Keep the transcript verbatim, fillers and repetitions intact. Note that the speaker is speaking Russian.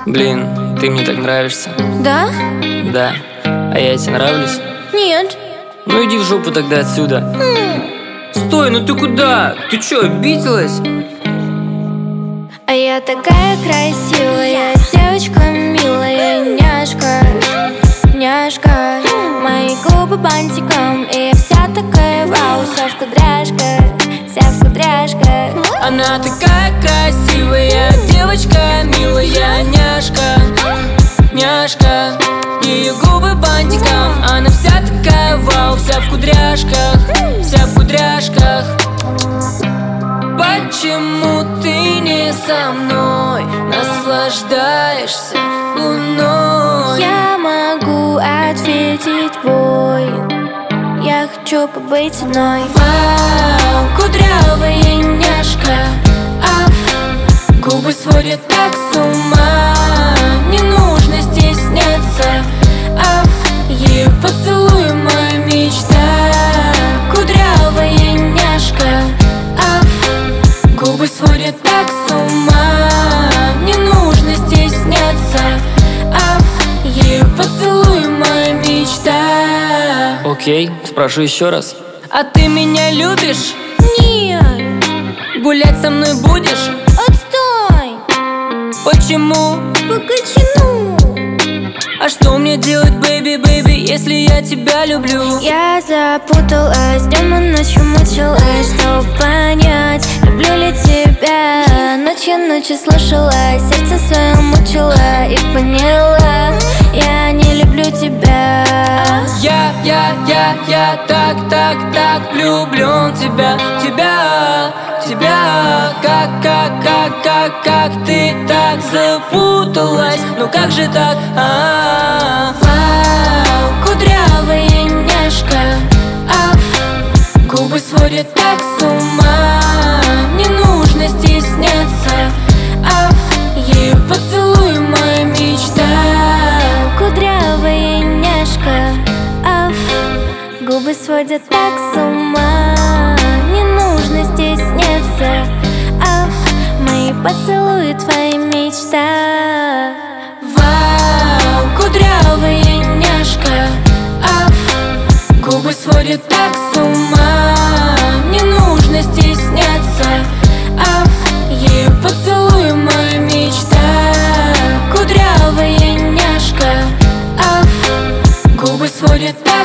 Блин, ты мне так нравишься. Да? Да. А я тебе нравлюсь? Нет. Ну иди в жопу тогда отсюда. Стой, ну ты куда? Ты чё, обиделась? А я такая красивая, девочка милая, няшка, няшка. Мои губы бантиком, и я вся такая вау, вся в кудряшках, вся в кудряшках. Она такая красивая, девочка милая, няшка, няшка. Ее губы бантиком, она вся такая вау, вся в кудряшках, вся в кудряшках. Почему ты не со мной наслаждаешься луной? Я могу ответить бой, я хочу побыть одной. Вау, кудрявая няшка, аф, губы сводят так с ума. Не нужно стесняться, аф, ее поцелуй моя мечта. Кудрявая няшка, аф, губы сводят так с ума. Не нужно стесняться, аф, ее поцелуй моя мечта. Окей, спрошу еще раз. А ты меня любишь? Нет, Гулять со мной будешь? отстой, Почему? покачну. А что мне делать, бэйби, бэйби, если я тебя люблю? Я запуталась, днем и ночью мучилась, чтобы понять, люблю ли тебя. Ночью ночью слушала, сердце свое мучила и поняла, я не люблю тебя. Я, я, я, я так, так, так влюблен в тебя, тебя, тебя. Как, как, как, как, как ты так запуталась? Ну как же так? А-а-а. Вау, кудрявая няшка, аф, губы сводят так с ума. Не нужно стесняться, аф, ее поцелуй моя мечта. Кудрявая няшка, аф, губы сводят так с ума. Не нужно стесняться, аф, мои поцелуи твоя мечта. Вау, кудрявая няшка, аф, губы сводят так с ума. Не нужно стесняться, аф, ее поцелуй моя мечта. Кудрявая няшка, аф, губы сводят так